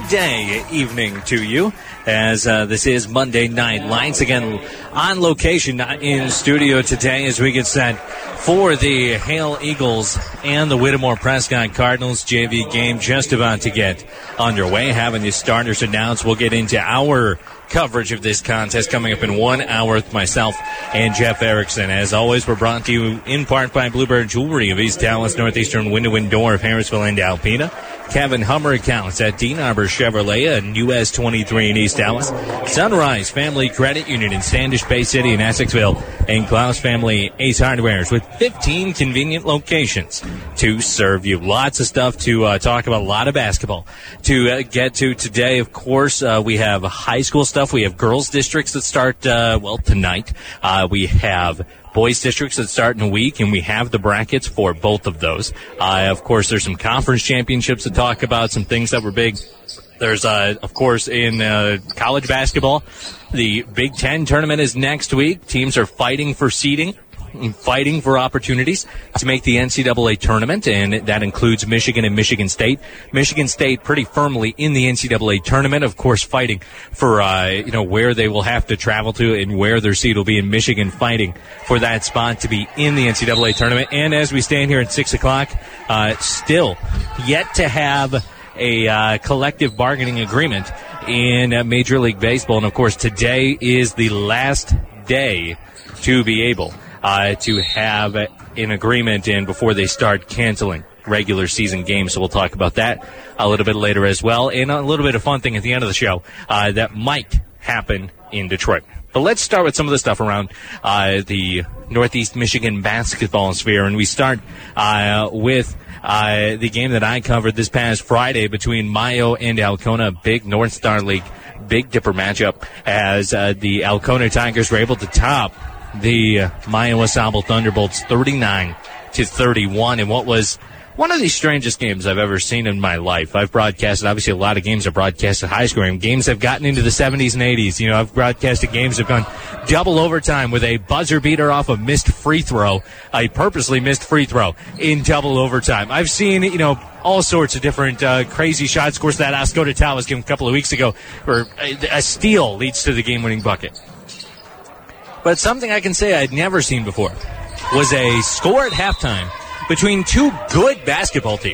day evening to you, as this is Monday Night Lights. Again, on location, not in studio today, as we get set for the Hale Eagles and the Whittemore Prescott Cardinals JV game just about to get underway. Having the starters announced, we'll get into our coverage of this contest coming up in 1 hour with myself and Jeff Erickson. As always, we're brought to you in part by Bluebird Jewelry of East Dallas, Northeastern Window and Door of Harrisville and Alpena, Kevin Hummer Accounts at Dean Arbor Chevrolet and US 23 in East Dallas, Sunrise Family Credit Union in Standish Bay City and Essexville, and Klaus Family Ace Hardwares with 15 convenient locations to serve you. Lots of stuff to talk about, a lot of basketball to get to today. Of course, we have high school stuff. We have girls districts that start, tonight. We have boys districts that start in a week, and we have the brackets for both of those. Of course, there's some conference championships to talk about, some things that were big. There's, of course, in college basketball, the Big Ten tournament is next week. Teams are fighting for seeding, fighting for opportunities to make the NCAA tournament, and that includes Michigan and Michigan State. Michigan State pretty firmly in the NCAA tournament, of course, fighting for, where they will have to travel to and where their seed will be, in Michigan fighting for that spot to be in the NCAA tournament. And as we stand here at 6 o'clock, still yet to have a collective bargaining agreement in Major League Baseball. And, of course, today is the last day to be able to have an agreement in before they start canceling regular season games. So we'll talk about that a little bit later as well. And a little bit of fun thing at the end of the show that might happen in Detroit. But let's start with some of the stuff around the Northeast Michigan basketball sphere. And we start with the game that I covered this past Friday between Mayo and Alcona, big North Star League, Big Dipper matchup, as the Alcona Tigers were able to top the Mayo Ensemble Thunderbolts 39-31 in what was one of the strangest games I've ever seen in my life. I've broadcasted, obviously, a lot of games are broadcasted high scoring. Games have gotten into the 70s and 80s. You know, I've broadcasted games that have gone double overtime with a buzzer beater off a missed free throw, a purposely missed free throw in double overtime. I've seen, all sorts of different crazy shots. Of course, that Oscoda Towers game a couple of weeks ago, where a steal leads to the game-winning bucket. But something I can say I'd never seen before was a score at halftime between two good basketball teams,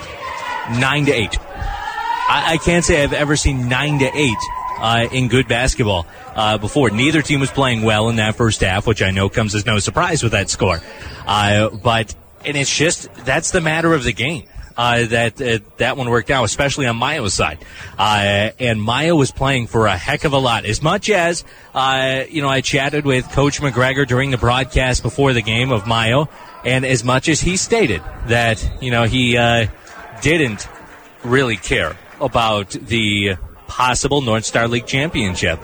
9-8. I can't say I've ever seen 9-8 in good basketball before. Neither team was playing well in that first half, which I know comes as no surprise with that score. And it's just, that's the matter of the game. That one worked out, especially on Mayo's side. And Mayo was playing for a heck of a lot. As much as, I chatted with Coach McGregor during the broadcast before the game of Mayo, and as much as he stated that, he didn't really care about the possible North Star League championship,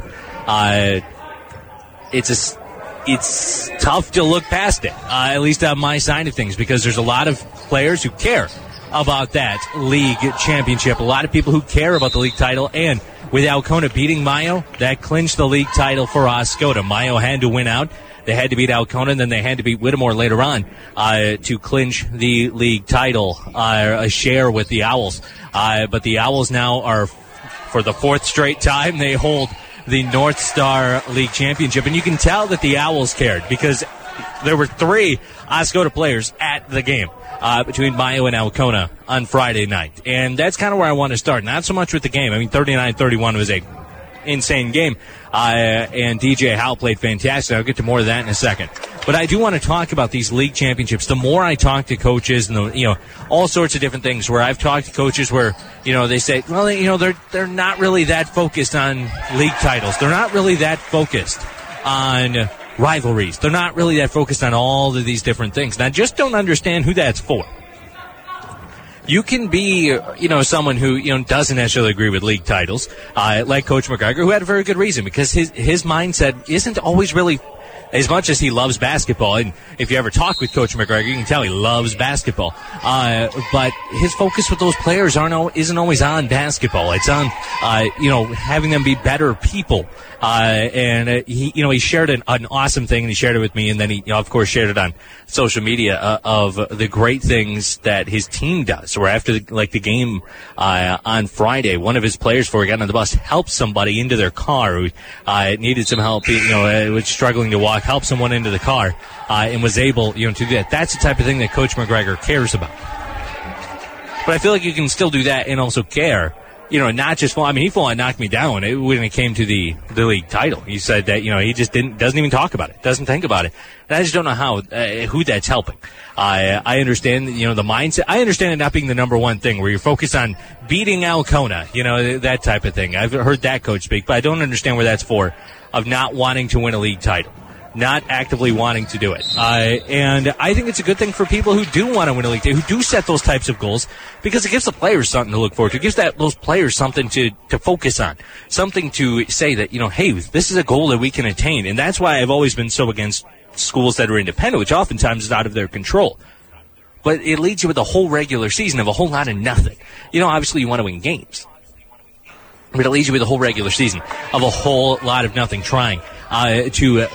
it's tough to look past it, at least on my side of things, because there's a lot of players who care about that league championship. A lot of people who care about the league title, and with Alcona beating Mayo, that clinched the league title for Oscoda. Mayo had to win out. They had to beat Alcona, and then they had to beat Whittemore later on to clinch the league title, a share with the Owls. But the Owls now are, for the fourth straight time, they hold the North Star League championship. And you can tell that the Owls cared, because there were 3 Oscoda players at the game between Mayo and Alcona on Friday night. And that's kind of where I want to start. Not so much with the game. I mean, 39-31 was a insane game. And DJ Howell played fantastic. I'll get to more of that in a second. But I do want to talk about these league championships. The more I talk to coaches and, all sorts of different things, where I've talked to coaches where, they say, well, they're not really that focused on league titles. They're not really that focused on rivalries. They're not really that focused on all of these different things. And I just don't understand who that's for. You can be, someone who, doesn't necessarily agree with league titles, like Coach McGregor, who had a very good reason, because his mindset isn't always really, as much as he loves basketball, and if you ever talk with Coach McGregor, you can tell he loves basketball. But his focus with those players isn't always on basketball. It's on, having them be better people. He shared an awesome thing, and he shared it with me, and then he, of course, shared it on social media of the great things that his team does. Where after the game on Friday, one of his players, before he got on the bus, helped somebody into their car who needed some help, was struggling to walk, helped someone into the car, and was able, to do that. That's the type of thing that Coach McGregor cares about. But I feel like you can still do that and also care. Not just he full on knocked me down when it came to the league title. He said that, he just doesn't even talk about it, doesn't think about it. And I just don't know who that's helping. I understand, the mindset. I understand it not being the number one thing where you're focused on beating Alcona, that type of thing. I've heard that coach speak, but I don't understand where that's for, of not wanting to win a league title. Not actively wanting to do it. And I think it's a good thing for people who do want to win a league, who do set those types of goals, because it gives the players something to look forward to. It gives those players something to focus on, something to say that, hey, this is a goal that we can attain. And that's why I've always been so against schools that are independent, which oftentimes is out of their control. But it leads you with a whole regular season of a whole lot of nothing. Obviously you want to win games. But it leads you with a whole regular season of a whole lot of nothing, trying to...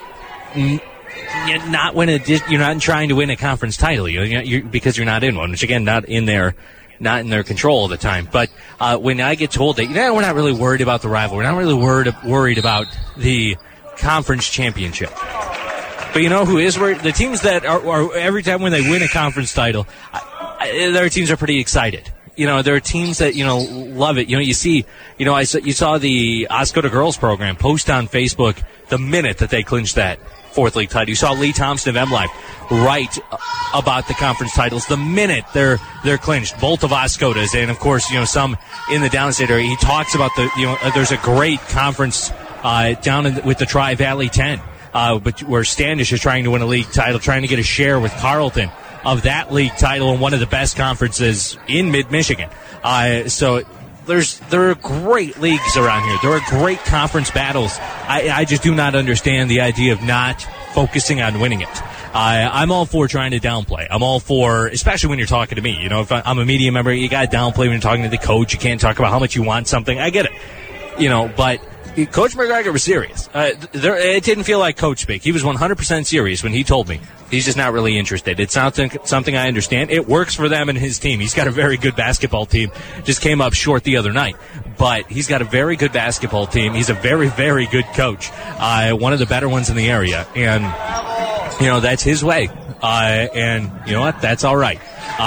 You're not trying to win a conference title, because you're not in one, which again, not in their control all the time. But when I get told that, we're not really worried about the rival, we're not really worried about the conference championship. But who is worried? The teams that are every time when they win a conference title, their teams are pretty excited. There are teams that, love it. You saw the Oscoda girls program post on Facebook the minute that they clinched that fourth league title. You saw Lee Thompson of MLive write about the conference titles the minute they're clinched. Both of Oscoda's, and of course, some in the downstate area. He talks about there's a great conference down with the Tri-Valley 10, but where Standish is trying to win a league title, trying to get a share with Carleton of that league title in one of the best conferences in mid-Michigan. So there are great leagues around here. There are great conference battles. I just do not understand the idea of not focusing on winning it. I'm all for trying to downplay. I'm all for, especially when you're talking to me. If I'm a media member, you got to downplay when you're talking to the coach. You can't talk about how much you want something. I get it. But Coach McGregor was serious. It didn't feel like coach speak. He was 100% serious when he told me he's just not really interested. It's not something I understand. It works for them and his team. He's got a very good basketball team. Just came up short the other night. But he's got a very good basketball team. He's a very, very good coach. One of the better ones in the area. And, that's his way. And you know what? That's all right.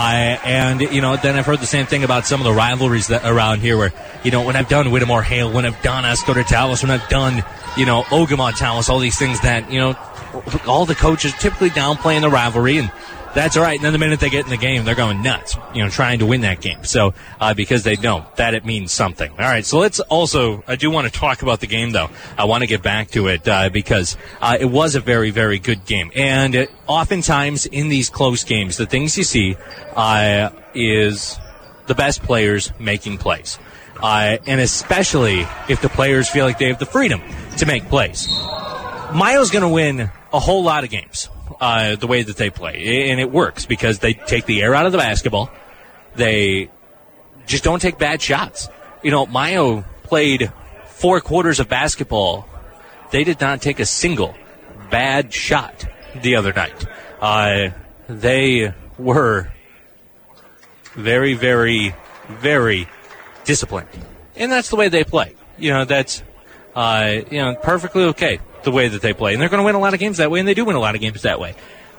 Then I've heard the same thing about some of the rivalries that around here where, when I've done Whittemore Hale, when I've done Oscoda Talos, when I've done, Ogama Talos, all these things that, all the coaches typically downplaying the rivalry, and that's all right. And then the minute they get in the game, they're going nuts, trying to win that game. So, because they know that it means something. All right. So I do want to talk about the game though. I want to get back to it, because, it was a very, very good game. And oftentimes in these close games, the things you see, is the best players making plays. And especially if the players feel like they have the freedom to make plays. Mayo's going to win a whole lot of games. The way that they play. And it works because they take the air out of the basketball. They just don't take bad shots. Mayo played 4 quarters of basketball. They did not take a single bad shot the other night. They were very, very, very disciplined. And that's the way they play. That's, perfectly okay. The way that they play. And they're going to win a lot of games that way, and they do win a lot of games that way.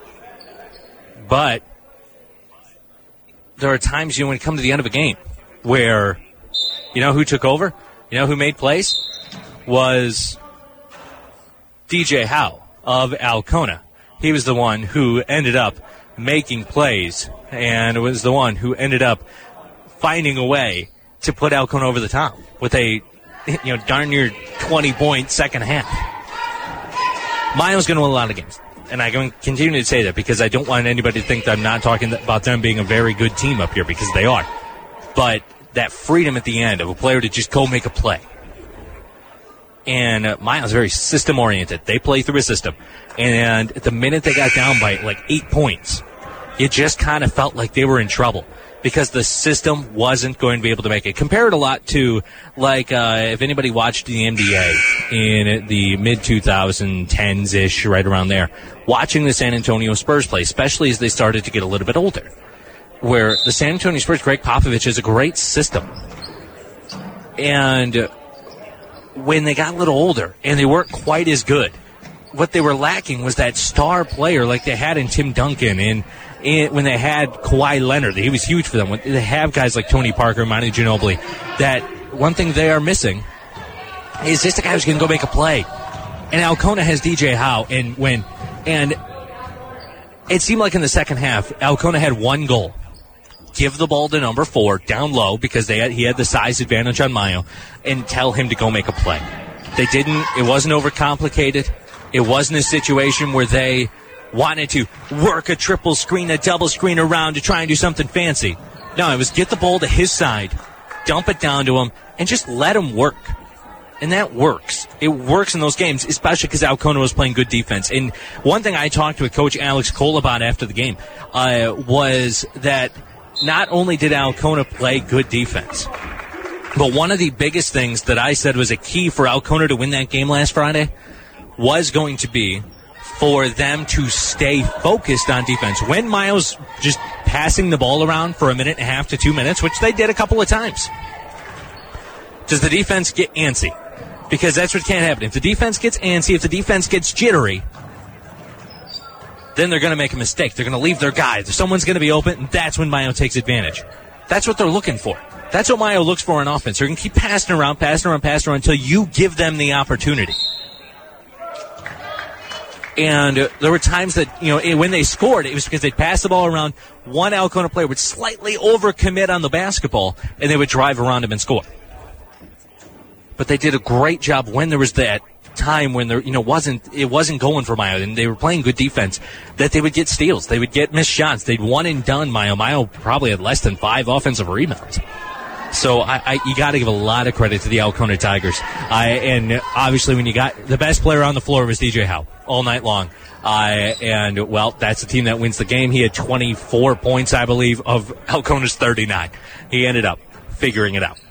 But there are times, when you come to the end of a game where, who took over? Who made plays? Was DJ Howe of Alcona. He was the one who ended up making plays and was the one who ended up finding a way to put Alcona over the top with a, darn near 20-point second half. Mayo's going to win a lot of games. And I'm going to continue to say that because I don't want anybody to think that I'm not talking about them being a very good team up here, because they are. But that freedom at the end of a player to just go make a play And Miles very system-oriented. They play through a system. And the minute they got down by like 8 points, it just kind of felt like they were in trouble because the system wasn't going to be able to make it. Compare it a lot to, like, if anybody watched the NBA in the mid-2010s-ish, right around there, watching the San Antonio Spurs play, especially as they started to get a little bit older, where the San Antonio Spurs, Greg Popovich, has a great system. And when they got a little older and they weren't quite as good, what they were lacking was that star player like they had in Tim Duncan and when they had Kawhi Leonard. He was huge for them. When they have guys like Tony Parker, Manu Ginobili, that one thing they are missing is just a guy who's going to go make a play. And Alcona has DJ Howe, and it seemed like in the second half, Alcona had one goal. Give the ball to number 4 down low because he had the size advantage on Mayo and tell him to go make a play. They didn't. It wasn't overcomplicated. It wasn't a situation where they wanted to work a triple screen, a double screen around to try and do something fancy. No, it was get the ball to his side, dump it down to him, and just let him work. And that works. It works in those games, especially because Alcona was playing good defense. And one thing I talked with Coach Alex Cole about after the game was that not only did Alcona play good defense, but one of the biggest things that I said was a key for Alcona to win that game last Friday was going to be for them to stay focused on defense. When Miles just passing the ball around for a minute and a half to 2 minutes, which they did a couple of times, does the defense get antsy? Because that's what can't happen. If the defense gets antsy, if the defense gets jittery, then they're going to make a mistake. They're going to leave their guy. Someone's going to be open, and that's when Mayo takes advantage. That's what they're looking for. That's what Mayo looks for in offense. They're going to keep passing around until you give them the opportunity. And there were times that, when they scored, it was because they'd pass the ball around. One Alcona player would slightly overcommit on the basketball, and they would drive around him and score. But they did a great job when there was that time when there, it wasn't going for Mayo, and they were playing good defense, that they would get steals. They would get missed shots. They'd one and done Mayo. Mayo probably had less than 5 offensive rebounds. So you got to give a lot of credit to the Alcona Tigers. And obviously when you got the best player on the floor was DJ Howe all night long. That's the team that wins the game. He had 24 points, I believe, of Alcona's 39. He ended up figuring it out.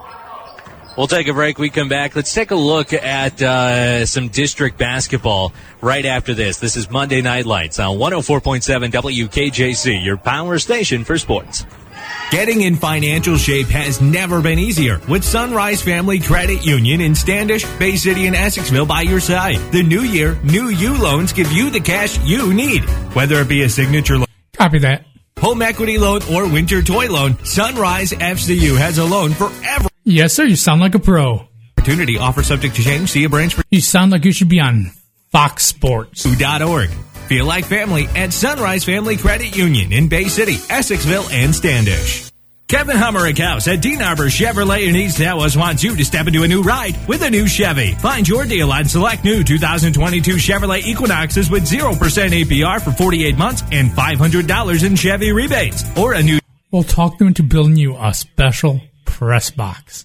We'll take a break. We come back. Let's take a look at some district basketball right after this. This is Monday Night Lights on 104.7 WKJC, your power station for sports. Getting in financial shape has never been easier with Sunrise Family Credit Union in Standish, Bay City, and Essexville by your side. The new year, new you loans give you the cash you need. Whether it be a signature loan, copy that, home equity loan, or winter toy loan, Sunrise FCU has a loan for every. Yes, sir. You sound like a pro. Opportunity offer subject to change. See a branch for. You sound like you should be on Fox Sports. .org. Feel like family at Sunrise Family Credit Union in Bay City, Essexville, and Standish. Kevin Hummerick House at Dean Arbor Chevrolet in East Dallas wants you to step into a new ride with a new Chevy. Find your deal on select new 2022 Chevrolet Equinoxes with 0% APR for 48 months and $500 in Chevy rebates. Or a new. We'll talk them into building you a special press box.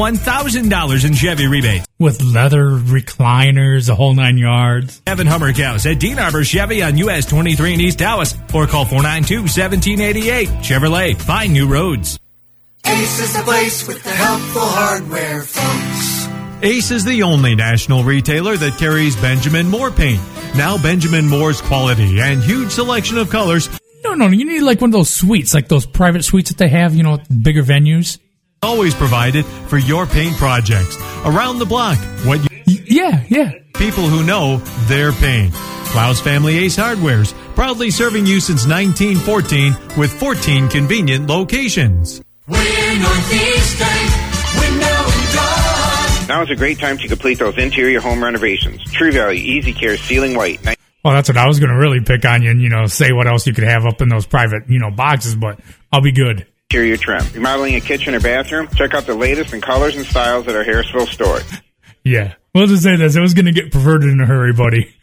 $1,000 in Chevy rebates. With leather recliners, the whole 9 yards. Kevin Hummerick House at Dean Arbor Chevy on US 23 in East Dallas. Or call 492-1788. Chevrolet, find new roads. Ace is the place with the helpful hardware, folks. Ace is the only national retailer that carries Benjamin Moore paint. Now Benjamin Moore's quality and huge selection of colors. No, you need like one of those suites, like those private suites that they have, bigger venues. Always provided for your paint projects. Around the block. Yeah. People who know their paint. Klaus Family Ace Hardwares, proudly serving you since 1914 with 14 convenient locations. We're Northeastern Window and Door. Now is a great time to complete those interior home renovations. True Value Easy Care Ceiling White. Well, that's what I was going to really pick on you and, say what else you could have up in those private, boxes, but I'll be good. Interior trim. Remodeling a kitchen or bathroom? Check out the latest in colors and styles at our Harrisville store. Yeah. We'll just say this. It was going to get perverted in a hurry, buddy.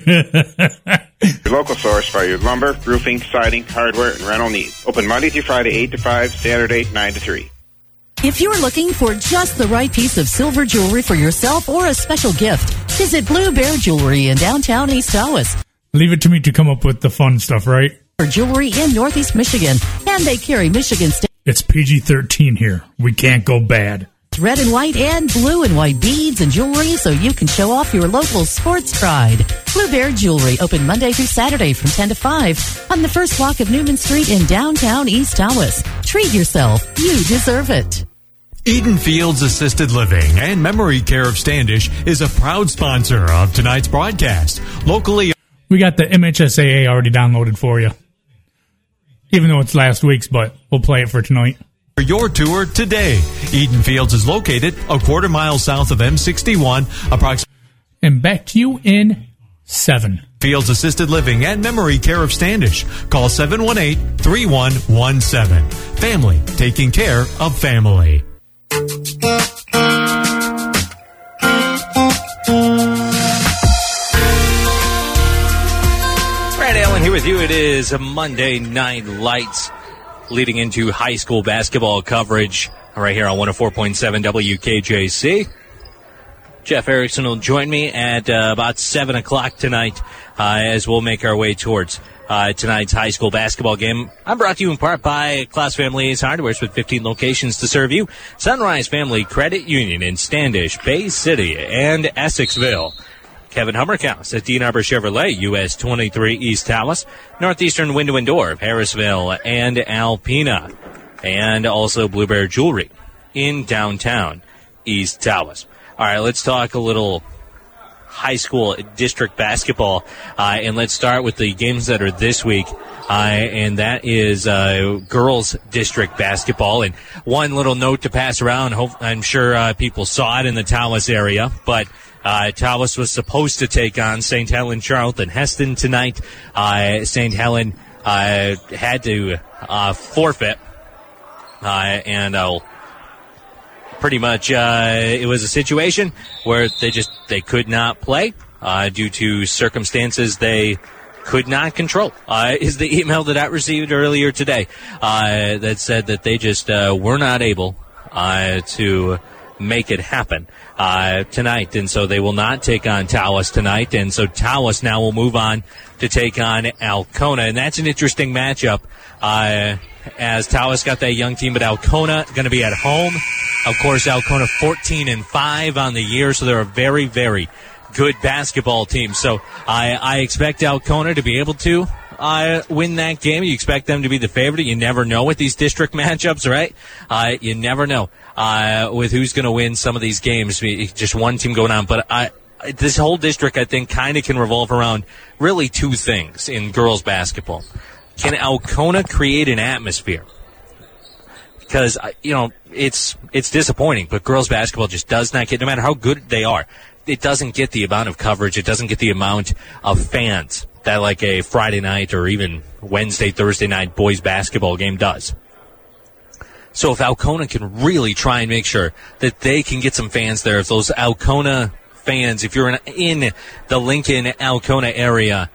Your local source for your lumber, roofing, siding, hardware, and rental needs. Open Monday through Friday, 8 to 5, Saturday, 9 to 3. If you're looking for just the right piece of silver jewelry for yourself or a special gift, visit Blue Bear Jewelry in downtown East Tawas. Leave it to me to come up with the fun stuff, right? For jewelry in Northeast Michigan, and they carry Michigan State. It's PG-13 here. We can't go bad. Red and white and blue and white beads and jewelry so you can show off your local sports pride. Blue Bear Jewelry, open Monday through Saturday from 10 to 5 on the first block of Newman Street in downtown East Tawas. Treat yourself. You deserve it. Eden Fields Assisted Living and Memory Care of Standish is a proud sponsor of tonight's broadcast. Locally, we got the MHSAA already downloaded for you. Even though it's last week's, but we'll play it for tonight. For your tour today, Eden Fields is located a quarter mile south of M61, approximately. And back to you in 7. Fields Assisted Living and Memory Care of Standish. Call 718-3117. Family, taking care of family. Brad Allen here with you. It is a Monday Night Lights leading into high school basketball coverage right here on 104.7 WKJC. Jeff Erickson will join me at about 7 o'clock tonight as we'll make our way towards tonight's high school basketball game. I'm brought to you in part by Claus Family Ace Hardware with 15 locations to serve you. Sunrise Family Credit Union in Standish, Bay City, and Essexville. Kevin Hummerkaus at Dean Arbor Chevrolet, US 23 East Tawas, Northeastern Window and Door of Harrisville and Alpena, and also Blue Bear Jewelry in downtown East Tawas. All right, let's talk a little high school district basketball, and let's start with the games that are this week, and that is girls district basketball. And one little note to pass around, I'm sure people saw it in the Tawas area, but Tawas was supposed to take on St. Helen Charlton Heston tonight. St. Helen had to forfeit, and pretty much it was a situation where they could not play due to circumstances they could not control. Is the email that I received earlier today that said that they just were not able to make it happen tonight, and so they will not take on Tawas tonight, and so Tawas now will move on to take on Alcona, and that's an interesting matchup as Tawas got that young team, but Alcona going to be at home. Of course, Alcona 14-5 on the year, so they're a very, very good basketball team. So I expect Alcona to be able to win that game. You expect them to be the favorite. You never know with these district matchups, right? You never know with who's going to win some of these games. Just one team going on. But this whole district, I think, kind of can revolve around really two things in girls basketball. Can Alcona create an atmosphere? Because, it's disappointing, but girls basketball just does not get, no matter how good they are, it doesn't get the amount of coverage, it doesn't get the amount of fans that like a Friday night or even Wednesday, Thursday night boys basketball game does. So if Alcona can really try and make sure that they can get some fans there, if those Alcona fans, if you're in the Lincoln-Alcona area,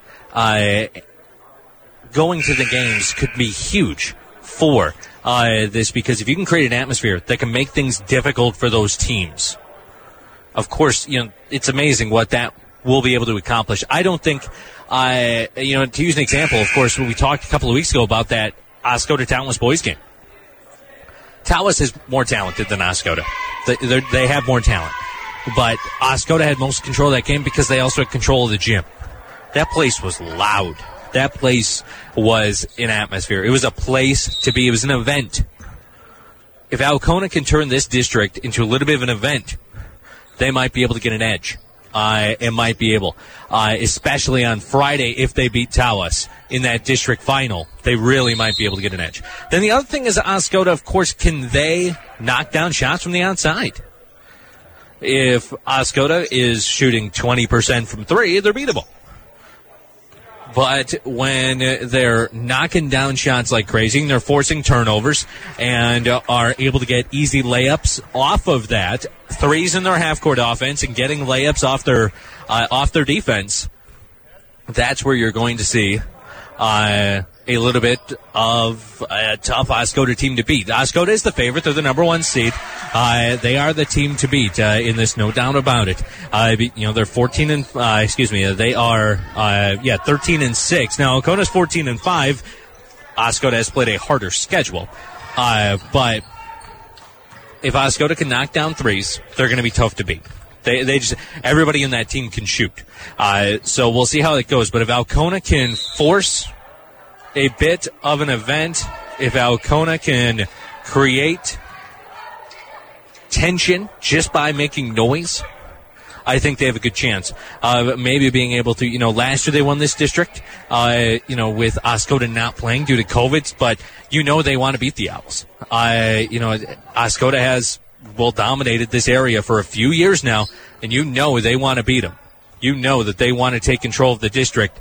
going to the games could be huge for this, because if you can create an atmosphere that can make things difficult for those teams, of course, it's amazing what that will be able to accomplish. I don't think, to use an example, of course, when we talked a couple of weeks ago about that Oscoda Tawas boys game. Tawas is more talented than Oscoda. They have more talent. But Oscoda had most control of that game because they also had control of the gym. That place was loud. That place was an atmosphere. It was a place to be. It was an event. If Alcona can turn this district into a little bit of an event, they might be able to get an edge. It might be able, especially on Friday if they beat Tawas in that district final. They really might be able to get an edge. Then the other thing is Oscoda, of course, can they knock down shots from the outside? If Oscoda is shooting 20% from three, they're beatable. But when they're knocking down shots like crazy, and they're forcing turnovers and are able to get easy layups off of that, threes in their half-court offense and getting layups off their defense, that's where you're going to see a little bit of a tough Oscoda team to beat. Oscoda is the favorite. They're the number 1 seed. They are the team to beat in this, no doubt about it. They're 14 and they are 13 and 6. Now Alcona's 14 and 5. Oscoda has played a harder schedule, but if Oscoda can knock down threes, they're going to be tough to beat. They just, everybody in that team can shoot. So we'll see how it goes. But if Alcona can force a bit of an event, if Alcona can create tension just by making noise, I think they have a good chance of maybe being able to, last year they won this district, with Oscoda not playing due to COVID, but they want to beat the Owls. Oscoda has dominated this area for a few years now, and they want to beat them. That they want to take control of the district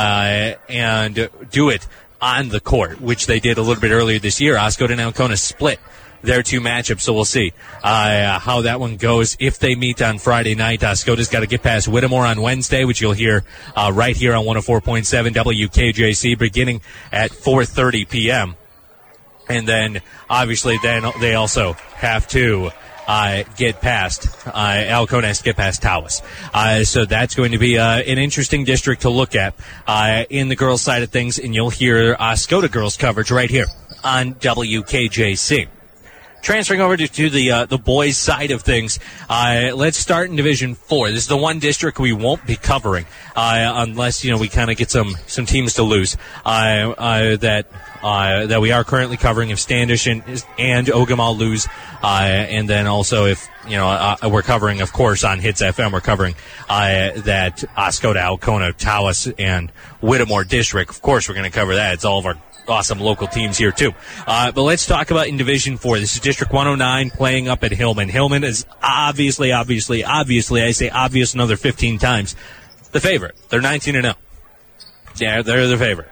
and do it on the court, which they did a little bit earlier this year. Oscoda and Alcona split their 2 matchups, so we'll see how that one goes. If they meet on Friday night, Oscoda's got to get past Whittemore on Wednesday, which you'll hear right here on 104.7 WKJC beginning at 4:30 p.m. And then, obviously, they also have to get past Alcona has to get past Tawas. So that's going to be an interesting district to look at in the girls' side of things, and you'll hear Oscoda girls coverage right here on WKJC. Transferring over to the boys' side of things, let's start in Division 4. This is the one district we won't be covering unless we kind of get some teams to lose that we are currently covering. If Standish and Ogama lose, and then also if we're covering, of course, on Hits FM, we're covering that Oscoda, Alcona, Tawas, and Whittemore district. Of course, we're going to cover that. It's all of our awesome local teams here too. But let's talk about in Division 4. This is District 109 playing up at Hillman. Hillman is obviously, I say obvious another 15 times, the favorite. They're 19-0. Yeah, they're the favorite.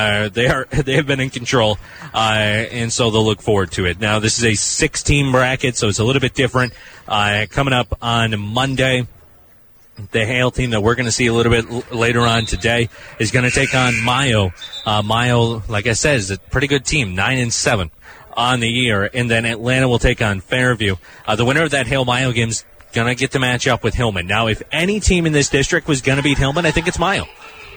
They have been in control, and so they'll look forward to it. Now, this is a 6-team bracket, so it's a little bit different. Coming up on Monday, the Hale team that we're going to see a little bit later on today is going to take on Mayo. Mayo, like I said, is a pretty good team, 9-7 on the year. And then Atlanta will take on Fairview. The winner of that Hale-Mayo game is going to get to match up with Hillman. Now, if any team in this district was going to beat Hillman, I think it's Mayo.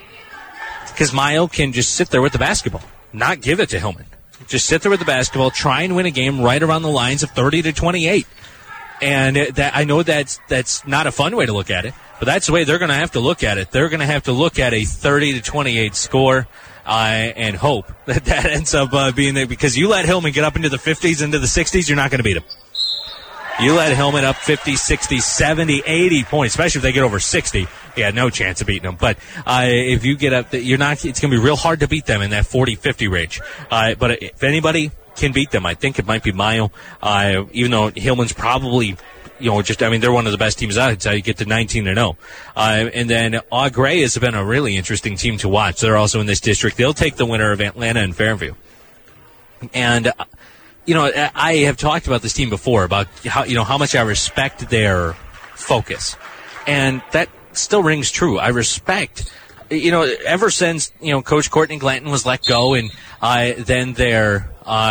Because Mayo can just sit there with the basketball, not give it to Hillman. Just sit there with the basketball, try and win a game right around the lines of 30-28. And that, I know that's not a fun way to look at it, but that's the way they're going to have to look at it. They're going to have to look at a 30-28 score and hope that ends up being there, because you let Hillman get up into the 50s, into the 60s, you're not going to beat them. You let Hillman up 50, 60, 70, 80 points, especially if they get over 60. Yeah, no chance of beating them. But if you get up, it's going to be real hard to beat them in that 40-50 range. But if anybody can beat them, I think it might be Mayo, even though Hillman's probably, they're one of the best teams out. It's how you get to 19-0. And then Eau Gray has been a really interesting team to watch. They're also in this district. They'll take the winner of Atlanta and Fairview. And, I have talked about this team before, about how much I respect their focus. And that still rings true. I respect, ever since, Coach Courtney Glanton was let go, and then their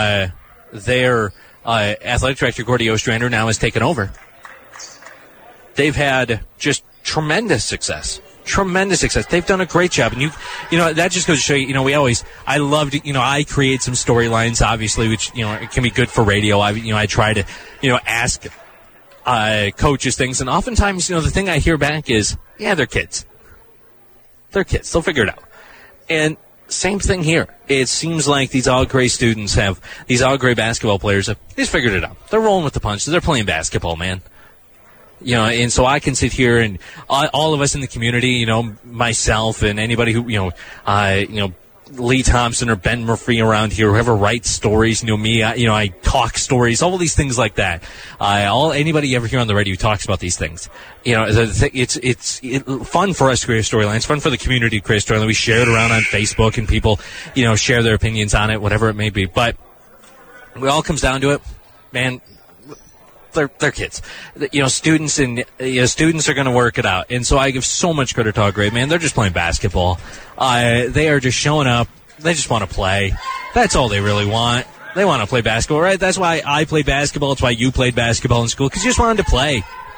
athletic director, Gordy Ostrander, now has taken over. They've had just tremendous success. They've done a great job. And that just goes to show you, I create some storylines, obviously, which, it can be good for radio. I try to, ask coaches things. And oftentimes, the thing I hear back is, yeah, they're kids. They'll figure it out. And same thing here. It seems like these Eau Gray basketball players have just figured it out. They're rolling with the punches. They're playing basketball, man. And so I can sit here and all of us in the community, myself and anybody who, Lee Thompson or Ben Murphy around here, whoever writes stories, me, I talk stories, all these things like that. Anybody ever here on the radio talks about these things. It's fun for us to create a storyline. It's fun for the community to create a storyline. We share it around on Facebook, and people, share their opinions on it, whatever it may be. But it all comes down to it, man. They're kids. Students are going to work it out. And so I give so much credit to Eau Gray, man. They're just playing basketball. They are just showing up They just want to play. That's all they really want. They want to play basketball, right? That's why I played basketball. It's why you played basketball in school, because you just wanted to play.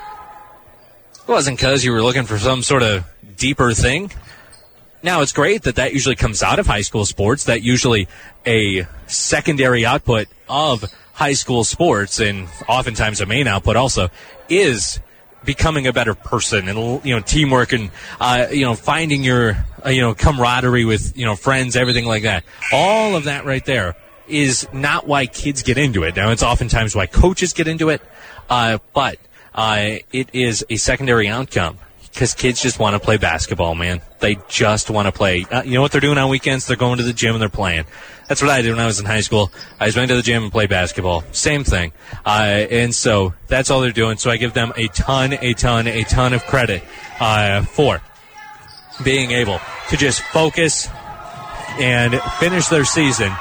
It wasn't because you were looking for some sort of deeper thing. Now, it's great that usually comes out of high school sports. That usually a secondary output of high school sports, and oftentimes a main output also, is becoming a better person and, teamwork and, finding your, camaraderie with, friends, everything like that. All of that right there is not why kids get into it. Now, it's oftentimes why coaches get into it, but it is a secondary outcome because kids just want to play basketball, man. They just want to play. You know what they're doing on weekends? They're going to the gym and they're playing. That's what I did when I was in high school. I just went to the gym and played basketball. Same thing. And so that's all they're doing. So I give them a ton of credit for being able to just focus and finish their season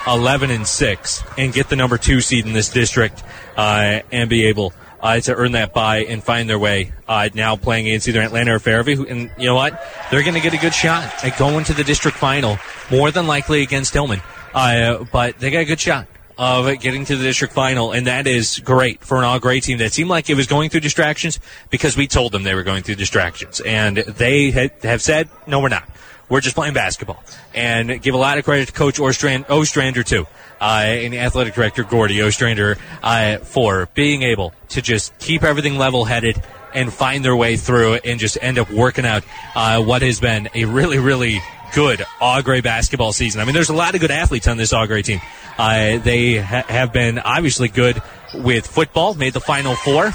11-6 and get the number 2 seed in this district and be able to earn that bye and find their way now playing against either Atlanta or Fairview. And you know what? They're going to get a good shot at going to the district final, more than likely against Hillman. But they got a good shot of getting to the district final, and that is great for an all-grade team that seemed like it was going through distractions because we told them they were going through distractions. And they have said, no, we're not. We're just playing basketball. And give a lot of credit to Coach Ostrander, too, and the athletic director, Gordy Ostrander, for being able to just keep everything level-headed and find their way through it and just end up working out what has been a really, really good all-grade basketball season. I mean, there's a lot of good athletes on this all-grade team. They have been obviously good with football, made the Final Four,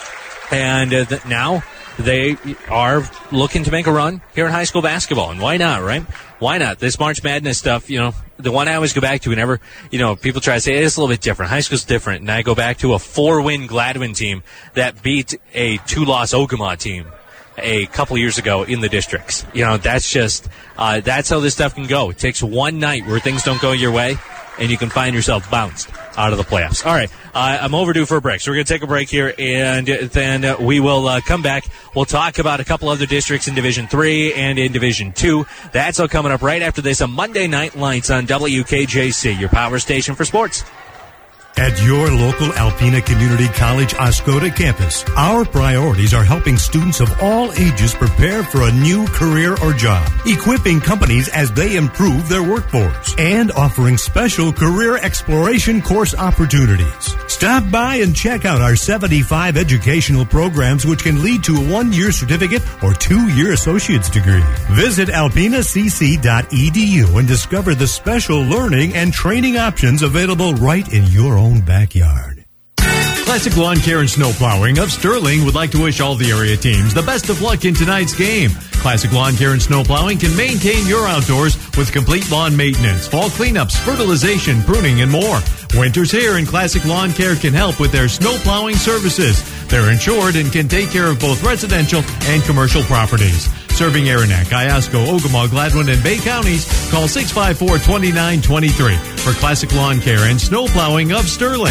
and now they are looking to make a run here in high school basketball. And why not, right? Why not? This March Madness stuff, the one I always go back to whenever, people try to say it's a little bit different. High school's different. And I go back to a 4-win Gladwin team that beat a 2-loss Ogama team a couple years ago in the districts. That's just, that's how this stuff can go. It takes one night where things don't go your way, and you can find yourself bounced out of the playoffs. All right, I'm overdue for a break, so we're going to take a break here, and then we will come back. We'll talk about a couple other districts in Division 3 and in Division 2. That's all coming up right after this on Monday Night Lights on WKJC, your power station for sports. At your local Alpena Community College Oscoda campus, our priorities are helping students of all ages prepare for a new career or job, equipping companies as they improve their workforce, and offering special career exploration course opportunities. Stop by and check out our 75 educational programs which can lead to a 1-year certificate or 2-year associate's degree. Visit alpenacc.edu and discover the special learning and training options available right in your own backyard. Classic Lawn Care and Snow Plowing of Sterling would like to wish all the area teams the best of luck in tonight's game. Classic Lawn Care and Snow Plowing can maintain your outdoors with complete lawn maintenance, fall cleanups, fertilization, pruning, and more. Winter's here, and Classic Lawn Care can help with their snow plowing services. They're insured and can take care of both residential and commercial properties. Serving Aranac, Iosco, Ogama, Gladwin, and Bay counties, call 654-2923 for Classic Lawn Care and Snow Plowing of Sterling.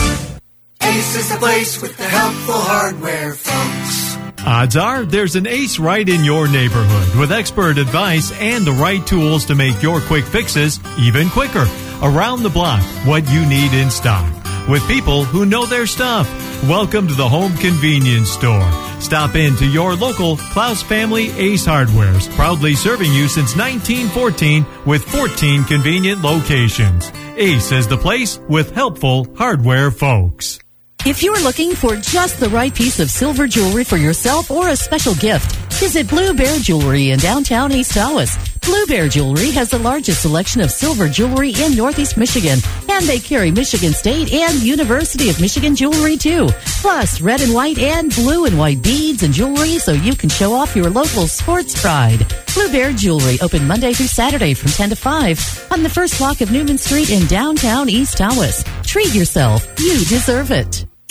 Ace is the place with the helpful hardware, folks. Odds are there's an Ace right in your neighborhood with expert advice and the right tools to make your quick fixes even quicker. Around the block, what you need in stock. With people who know their stuff. Welcome to the Home Convenience Store. Stop in to your local Klaus Family Ace Hardwares, proudly serving you since 1914 with 14 convenient locations. Ace is the place with helpful hardware folks. If you're looking for just the right piece of silver jewelry for yourself or a special gift, visit Blue Bear Jewelry in downtown East Tawas. Blue Bear Jewelry has the largest selection of silver jewelry in Northeast Michigan, and they carry Michigan State and University of Michigan jewelry too. Plus, red and white and blue and white beads and jewelry so you can show off your local sports pride. Blue Bear Jewelry open Monday through Saturday from 10 to 5 on the first block of Newman Street in downtown East Tawas. Treat yourself. You deserve it.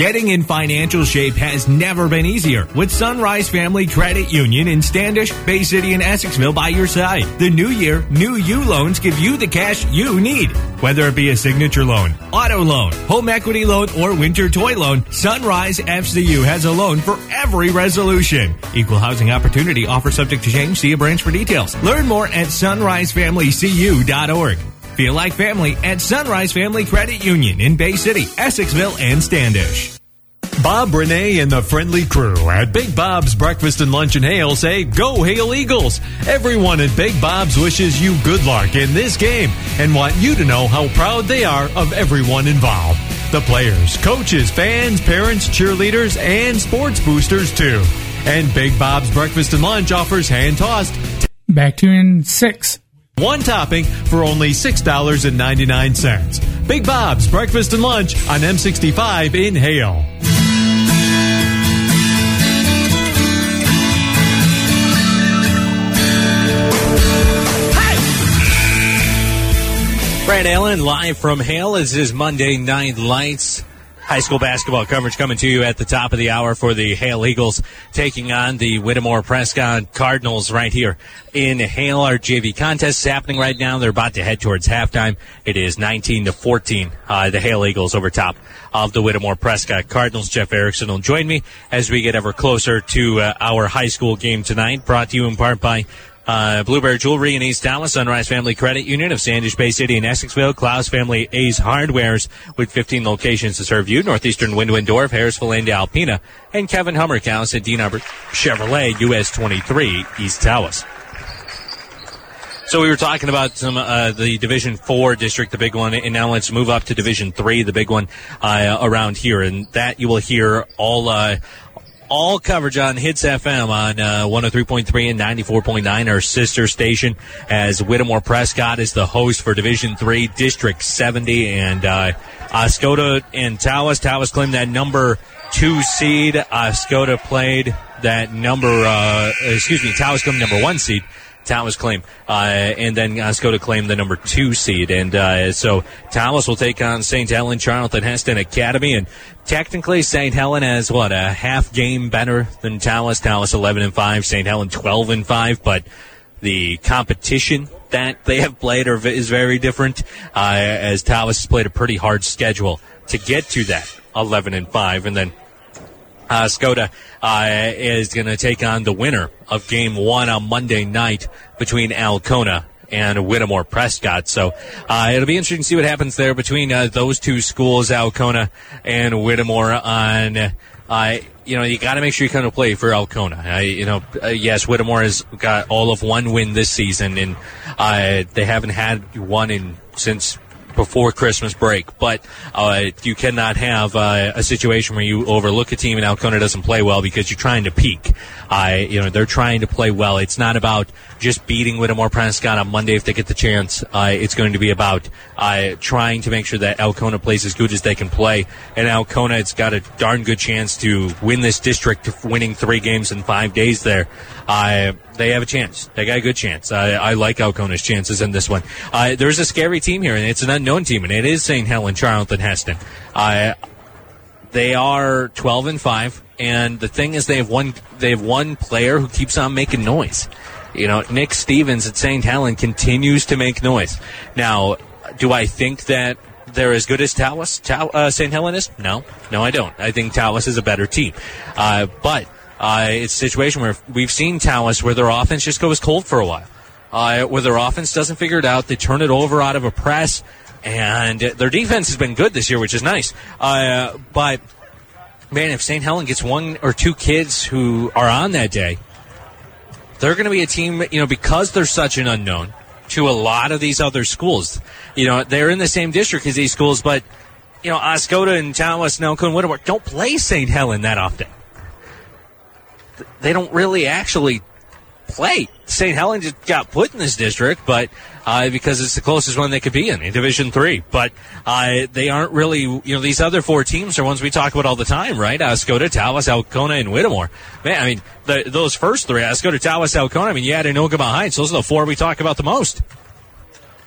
Getting in financial shape has never been easier with Sunrise Family Credit Union in Standish, Bay City, and Essexville by your side. The New Year, New You loans give you the cash you need. Whether it be a signature loan, auto loan, home equity loan, or winter toy loan, Sunrise FCU has a loan for every resolution. Equal housing opportunity offer subject to change. See a branch for details. Learn more at sunrisefamilycu.org. Feel like family at Sunrise Family Credit Union in Bay City, Essexville, and Standish. Bob, Renee, and the friendly crew at Big Bob's Breakfast and Lunch in Hale say, go Hale Eagles! Everyone at Big Bob's wishes you good luck in this game and want you to know how proud they are of everyone involved. The players, coaches, fans, parents, cheerleaders, and sports boosters too. And Big Bob's Breakfast and Lunch offers hand-tossed. Back to you in 6. One topping for only $6.99. Big Bob's Breakfast and Lunch on M65 in Hale. Brad Allen live from Hale. This is Monday Night Lights. High school basketball coverage coming to you at the top of the hour for the Hale Eagles taking on the Whittemore Prescott Cardinals right here in Hale. Our JV contest is happening right now. They're about to head towards halftime. It is 19-14. The Hale Eagles over top of the Whittemore Prescott Cardinals. Jeff Erickson will join me as we get ever closer to our high school game tonight. Brought to you in part by Blue Bear Jewelry in East Dallas, Sunrise Family Credit Union of Standish, Bay City, and Essexville, Klaus Family Ace Hardwares with 15 locations to serve you, Northeastern Window and Door of Harrisville and Alpena, and Kevin Hummerkaus at Dean Arbor Chevrolet, US 23, East Dallas. So we were talking about some the Division 4 district, the big one, and now let's move up to Division 3, the big one around here, and that you will hear all coverage on Hits FM on 103.3 and 94.9, our sister station, as Whittemore Prescott is the host for Division 3, District 70, and Oscoda and Tawas. Tawas claimed that number 2 seed. Oscoda played that Tawas claimed number 1 seed. Tawas claimed, and then Oscoda claimed the number 2 seed. And so Tawas will take on St. Helen Charlton Heston Academy. And technically, St. Helen has, a half game better than Tawas. Tawas 11-5, St. Helen 12-5. But the competition that they have played is very different, as Tawas has played a pretty hard schedule to get to that 11-5. And then Oscoda is going to take on the winner of Game 1 on Monday night between Alcona and Whittemore Prescott. So it'll be interesting to see what happens there between those two schools, Alcona and Whittemore. On you got to make sure you kind of play for Alcona. Yes, Whittemore has got all of one win this season, and they haven't had one since before Christmas break, but you cannot have a situation where you overlook a team and Alcona doesn't play well because you're trying to peak. They're trying to play well. It's not about just beating Whittemore Prescott on Monday if they get the chance. It's going to be about trying to make sure that Alcona plays as good as they can play. And Alcona, it's got a darn good chance to win this district, winning 3 games in 5 days there. They have a chance. They got a good chance. I like Alcona's chances in this one. There's a scary team here, and it's an unknown team, and it is St. Helen Charlton Heston. They are 12-5, and the thing is, they have one player who keeps on making noise. Nick Stevens at St. Helen continues to make noise. Now, do I think that they're as good as Tawas? St. Helen is? No, I don't. I think Tawas is a better team. But it's a situation where we've seen Tawas where their offense just goes cold for a while. Where their offense doesn't figure it out. They turn it over out of a press. And their defense has been good this year, which is nice. But, man, if St. Helen gets 1 or 2 kids who are on that day, they're going to be a team, because they're such an unknown to a lot of these other schools. They're in the same district as these schools, but, Oscoda and Tawas and Alcona and Whittemore don't play St. Helen that often. They don't really actually play. St. Helen just got put in this district, but because it's the closest one they could be in Division 3. But they aren't really, these other 4 teams are ones we talk about all the time, right? Oscoda, Tawas, Alcona, and Whittemore. Man, those first 3, Oscoda, Tawas, Alcona, you add in Ogama Heights, those are the 4 we talk about the most.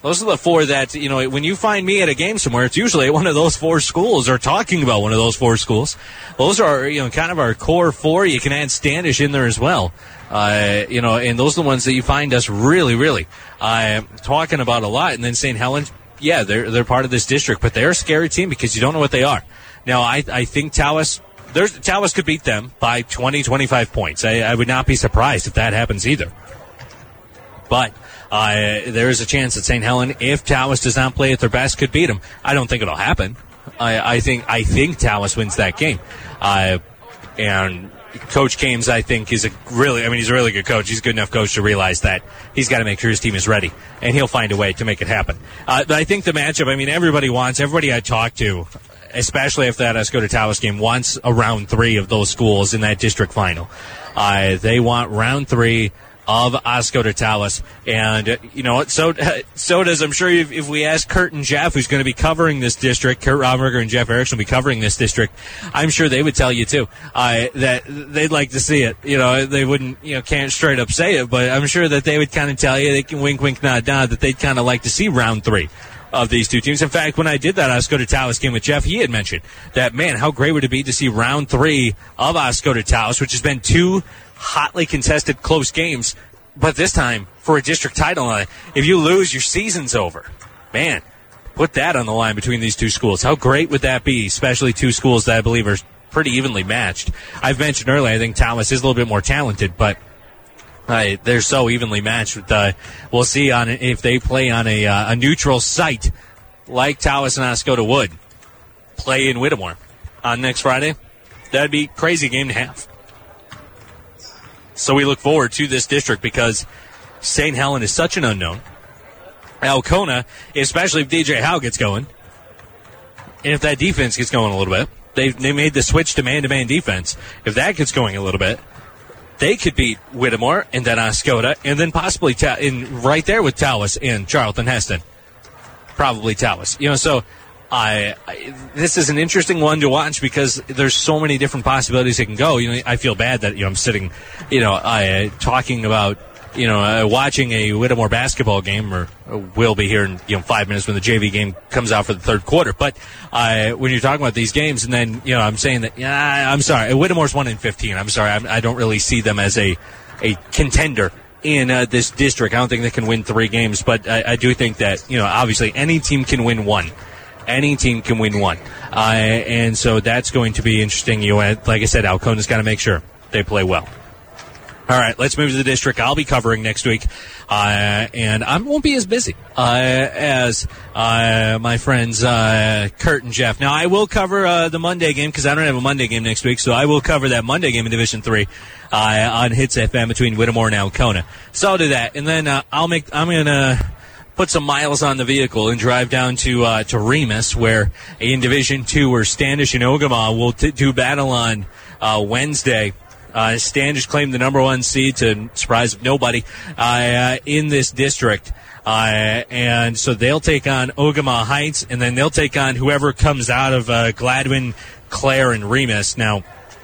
Those are the four that, when you find me at a game somewhere, it's usually at one of those four schools or talking about one of those four schools. Those are, kind of our core four. You can add Standish in there as well. And those are the ones that you find us really, really talking about a lot. And then St. Helens, yeah, they're part of this district, but they're a scary team because you don't know what they are. Now, I think Tawas could beat them by 20, 25 points. I would not be surprised if that happens either. But there is a chance that St. Helens, if Tawas does not play at their best, could beat them. I don't think it'll happen. I think Tawas wins that game. And Coach Kames, I think, he's a really good coach. He's a good enough coach to realize that he's got to make sure his team is ready, and he'll find a way to make it happen. But I think the matchup, everybody I talk to, especially if that Oscoda Tawas game, wants a round 3 of those schools in that district final. They want round 3 of Oscoda Tawas. And, so does, I'm sure if we ask Kurt and Jeff, who's going to be covering this district, Kurt Romberger and Jeff Erickson will be covering this district, I'm sure they would tell you, too, that they'd like to see it. They wouldn't, can't straight up say it, but I'm sure that they would kind of tell you, they can wink, wink, nod, nod, that they'd kind of like to see round 3 of these two teams. In fact, when I did that Oscoda Tawas game with Jeff, he had mentioned that, man, how great would it be to see round 3 of Oscoda Tawas, which has been 2 hotly contested close games, but this time for a district title. If you lose, your season's over. Man, put that on the line between these two schools. How great would that be, especially two schools that I believe are pretty evenly matched. I've mentioned earlier, I think Tawas is a little bit more talented, but they're so evenly matched. We'll see if they play on a neutral site like Tawas and Oscoda would play in Whittemore on next Friday. That'd be a crazy game to have. So we look forward to this district because St. Helens is such an unknown. Alcona, especially if DJ Howe gets going, and if that defense gets going a little bit, they made the switch to man-to-man defense. If that gets going a little bit, they could beat Whittemore and then Oscoda, and then possibly right there with Tawas and Charlton Heston. Probably Tawas. So this is an interesting one to watch because there's so many different possibilities it can go. I feel bad that I'm sitting, talking about, watching a Whittemore basketball game, or will be here in 5 minutes when the JV game comes out for the third quarter. But when you're talking about these games, and then I'm saying that I'm sorry, Whittemore's 1-15. I'm sorry, I don't really see them as a contender in this district. I don't think they can win 3 games, but I do think that obviously any team can win 1. Any team can win 1. And so that's going to be interesting. Like I said, Alcona's got to make sure they play well. All right, let's move to the district. I'll be covering next week, and I won't be as busy as my friends Kurt and Jeff. Now, I will cover the Monday game because I don't have a Monday game next week, so I will cover that Monday game in Division 3 on Hits FM between Whittemore and Alcona. So I'll do that, and then I'm going to put some miles on the vehicle and drive down to Remus, where in Division 2, where Standish and Ogama will do battle on Wednesday. Standish claimed the number 1 seed to surprise of nobody in this district. And so they'll take on Ogama Heights, and then they'll take on whoever comes out of Gladwin, Clare, and Remus. Now,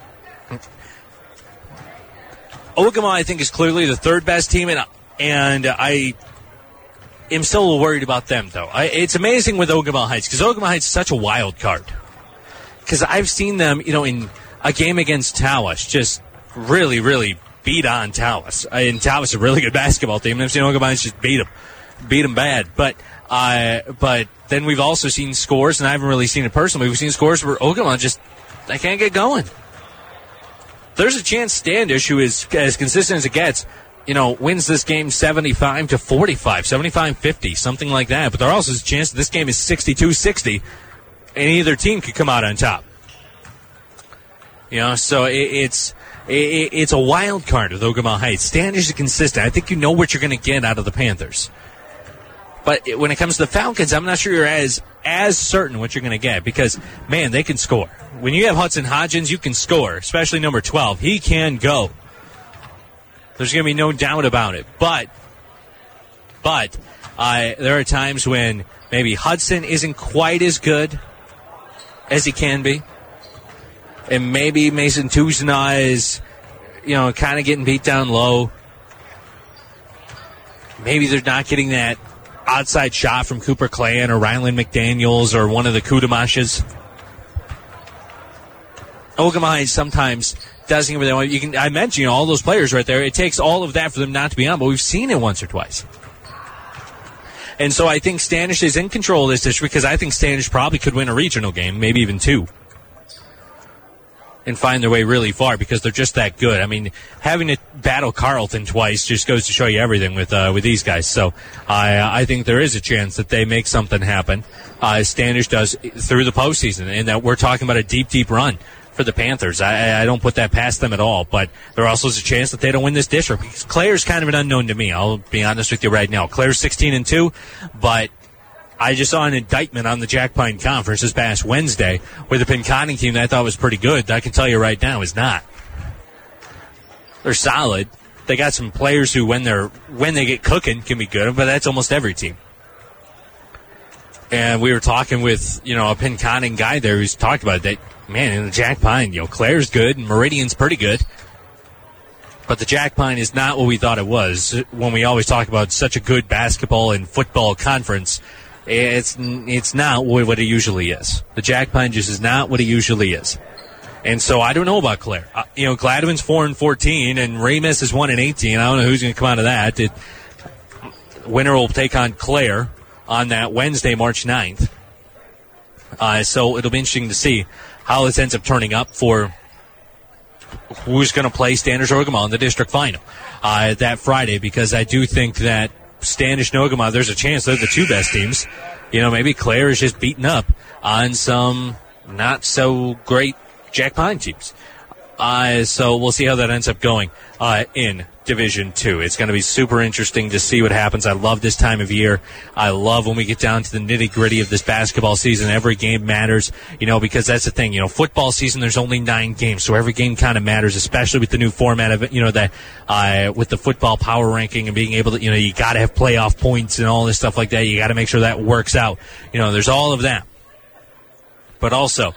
Ogama, I think, is clearly the third best team, and I am still a little worried about them, though. It's amazing with Ogama Heights, because Ogama Heights is such a wild card. Because I've seen them, in a game against Tawas, just really, really beat on Tawas. And Tawas is a really good basketball team, and I've seen Ogama Heights just beat them bad. But then we've also seen scores, and I haven't really seen it personally, we've seen scores where Ogama they can't get going. There's a chance Standish, who is as consistent as it gets, wins this game 75-45, 75-50, something like that. But there also is a chance that this game is 62-60, and either team could come out on top. So it's a wild card with Ogama Heights. Standish is consistent. I think you know what you're going to get out of the Panthers. But when it comes to the Falcons, I'm not sure you're as certain what you're going to get because, man, they can score. When you have Hudson Hodgins, you can score, especially number 12. He can go. There's going to be no doubt about it. But there are times when maybe Hudson isn't quite as good as he can be. And maybe Mason Tuzna is, kind of getting beat down low. Maybe they're not getting that outside shot from Cooper Clan or Ryland McDaniels or one of the Kudamashes. Ogama High sometimes doesn't get what they want. I mentioned all those players right there. It takes all of that for them not to be on, but we've seen it once or twice. And so I think Standish is in control of this district because I think Standish probably could win a regional game, maybe even 2, and find their way really far because they're just that good. I mean, having to battle Carleton twice just goes to show you everything with these guys. So I think there is a chance that they make something happen. Standish does through the postseason, and that we're talking about a deep, deep run for the Panthers. I don't put that past them at all, but there also is a chance that they don't win this district because Clare's kind of an unknown to me. I'll be honest with you right now. Clare's 16-2, but I just saw an indictment on the Jack Pine Conference this past Wednesday with a Pinconning team that I thought was pretty good. I can tell you right now is not. They're solid. They got some players who, when they get cooking, can be good, but that's almost every team. And we were talking with, a Pinconning guy there who's talked about that. Man, in the Jack Pine, Clare's good and Meridian's pretty good. But the Jack Pine is not what we thought it was when we always talk about such a good basketball and football conference. It's not what it usually is. The Jack Pine just is not what it usually is. And so I don't know about Clare. Gladwin's 4-14 and Ramus is 1-18. I don't know who's going to come out of that. Winner will take on Clare on that Wednesday, March 9th. So it'll be interesting to see how this ends up turning up for who's going to play Standish Ogama in the district final that Friday, because I do think that Standish and Ogama, there's a chance they're the 2 best teams. Maybe Clare is just beaten up on some not so great Jack Pine teams. So we'll see how that ends up going in Division 2. It's going to be super interesting to see what happens. I love this time of year. I love when we get down to the nitty-gritty of this basketball season. Every game matters, because that's the thing. Football season, there's only 9 games, so every game kind of matters, especially with the new format of it, that with the football power ranking and being able to, you got to have playoff points and all this stuff like that. You got to make sure that works out. There's all of that. But also,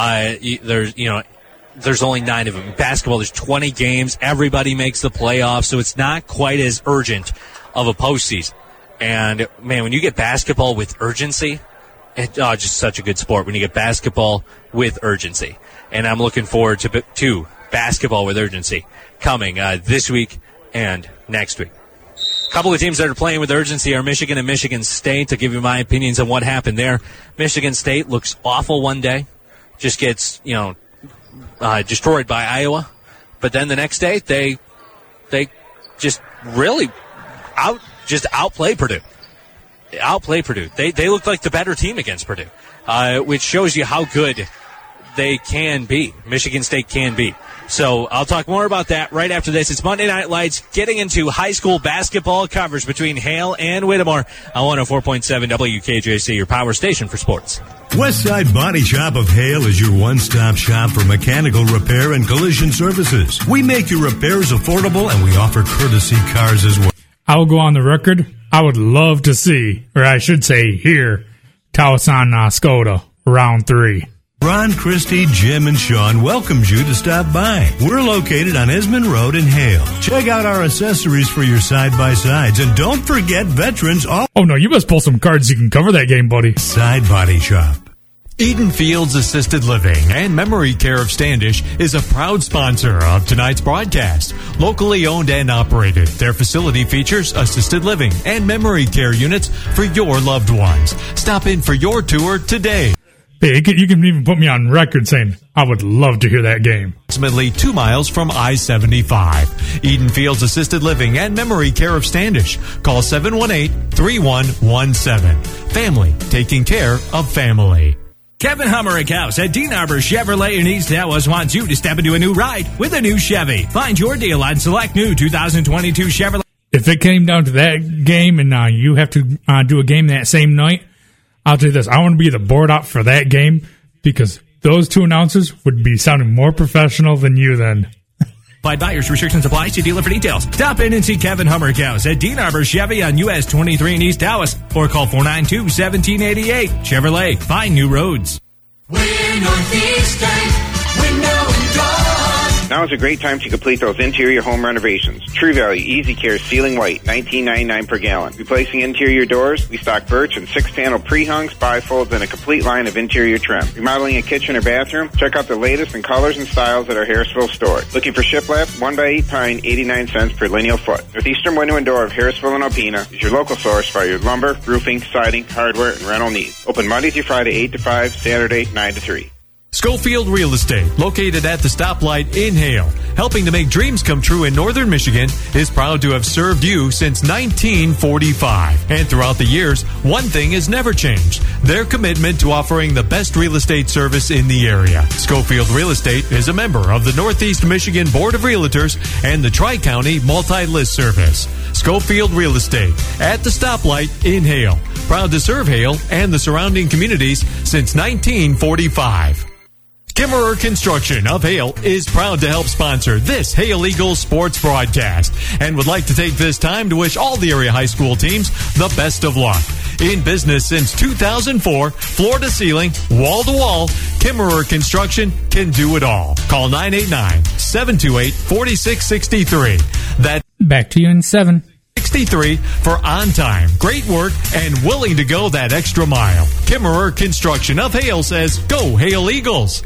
there's only 9 of them. In basketball, there's 20 games. Everybody makes the playoffs, so it's not quite as urgent of a postseason. And, man, when you get basketball with urgency, it's just such a good sport when you get basketball with urgency. And I'm looking forward to basketball with urgency coming this week and next week. A couple of teams that are playing with urgency are Michigan and Michigan State. To give you my opinions on what happened there, Michigan State looks awful one day, just gets, destroyed by Iowa, but then the next day they just really outplay Purdue. They looked like the better team against Purdue, which shows you how good they can be. Michigan State can be. So I'll talk more about that right after this. It's Monday Night Lights, getting into high school basketball coverage between Hale and Whittemore on 104.7 WKJC, your power station for sports. Westside Body Shop of Hale is your one-stop shop for mechanical repair and collision services. We make your repairs affordable, and we offer courtesy cars as well. I will go on the record. I would love to see, or I should say hear, Tawasan Skoda, round 3. Ron, Christy, Jim, and Sean welcomes you to stop by. We're located on Esmond Road in Hale. Check out our accessories for your side-by-sides, and don't forget veterans off. Oh, no, you must pull some cards you can cover that game, buddy. Side Body Shop. Eden Fields Assisted Living and Memory Care of Standish is a proud sponsor of tonight's broadcast. Locally owned and operated, their facility features assisted living and memory care units for your loved ones. Stop in for your tour today. Hey, you can even put me on record saying, I would love to hear that game. Approximately 2 miles from I-75. Eden Fields Assisted Living and Memory Care of Standish. Call 718-3117. Family, taking care of family. Kevin Hummerick House at Dean Arbor Chevrolet in East Dallas wants you to step into a new ride with a new Chevy. Find your deal on select new 2022 Chevrolet. If it came down to that game and you have to do a game that same night, I'll tell you this, I want to be the board op for that game because those 2 announcers would be sounding more professional than you then. By buyers, restrictions apply. See dealer for details. Stop in and see Kevin Hummerick House at Dean Arbor Chevy on US 23 in East Dallas or call 492-1788. Chevrolet, find new roads. We're Northeastern, window and door. Now is a great time to complete those interior home renovations. True Value Easy Care Ceiling White, $19.99 per gallon. Replacing interior doors, we stock birch and 6-panel pre-hungs, bifolds, and a complete line of interior trim. Remodeling a kitchen or bathroom, check out the latest in colors and styles at our Harrisville store. Looking for shiplap? 1x8 pine, 89 cents per lineal foot. Northeastern Window and Door of Harrisville and Alpena is your local source for your lumber, roofing, siding, hardware, and rental needs. Open Monday through Friday 8 to 5, Saturday 9 to 3. Schofield Real Estate, located at the stoplight in Hale, helping to make dreams come true in northern Michigan, is proud to have served you since 1945. And throughout the years, one thing has never changed: their commitment to offering the best real estate service in the area. Schofield Real Estate is a member of the Northeast Michigan Board of Realtors and the Tri-County Multi-List Service. Schofield Real Estate, at the stoplight in Hale. Proud to serve Hale and the surrounding communities since 1945. Kimmerer Construction of Hale is proud to help sponsor this Hale Eagles sports broadcast and would like to take this time to wish all the area high school teams the best of luck. In business since 2004, floor to ceiling, wall to wall, Kimmerer Construction can do it all. Call 989-728-4663. That's Back to you in 7. 63 for on time, great work, and willing to go that extra mile. Kimmerer Construction of Hale says, go Hale Eagles.